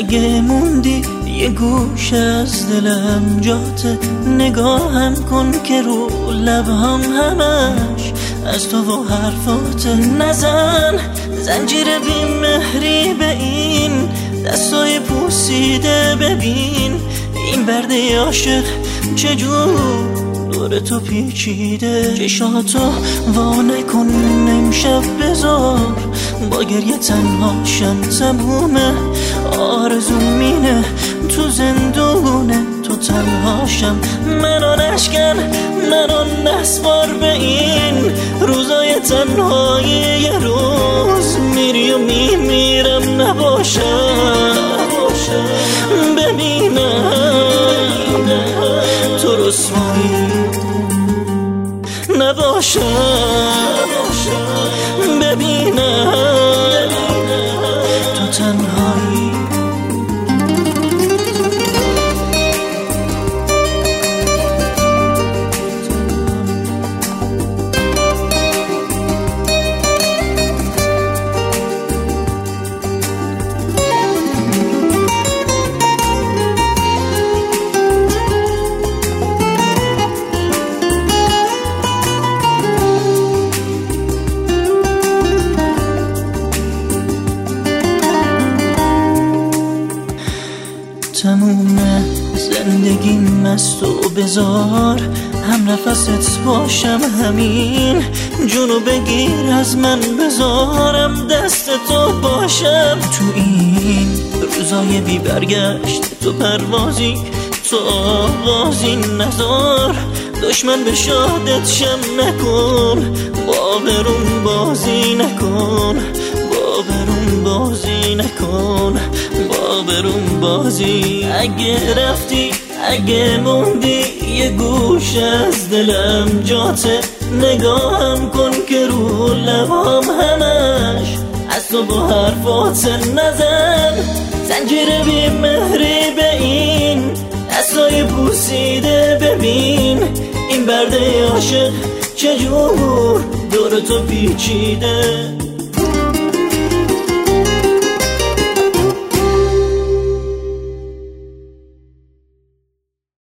اگه موندی یه گوش از دلم جاته، نگاهم کن که رو لبهام همش از تو و حرفات. نزن زنجیر بی مهری به این دستای پوسیده، ببین این برده عاشق چجور دور تو پیچیده. چشاتو وا نکن امشب بذار، با گریه تنهاشم تمومه. آرزوم اینه تو زندونه تو تنهاشم. منو نشکن منو نسپار به این روزای تنهایی. یه روز میری و میمیرم نباشم، ببینم تو رسوایی نباشم، ببینم تو تنهایی. تمومه زندگیم از تو بذار، هم نفست باشم همین. جونو بگیر از من بذارم دست تو باشم. تو این روزای بی برگشت تو پروازی تو آغازی نذار. دشمن به شادت شم نکن، با برون بازی نکن، با برون بازی نکن، با برون بازی. اگه رفتی اگه موندی یه گوش از دلم جاته، نگاهم کن که رو لبام همش از تو با حرفات. نزن زنجیر بی مهری به این دستای پوسیده، ببین این برده عاشق چجور دور تو پیچیده.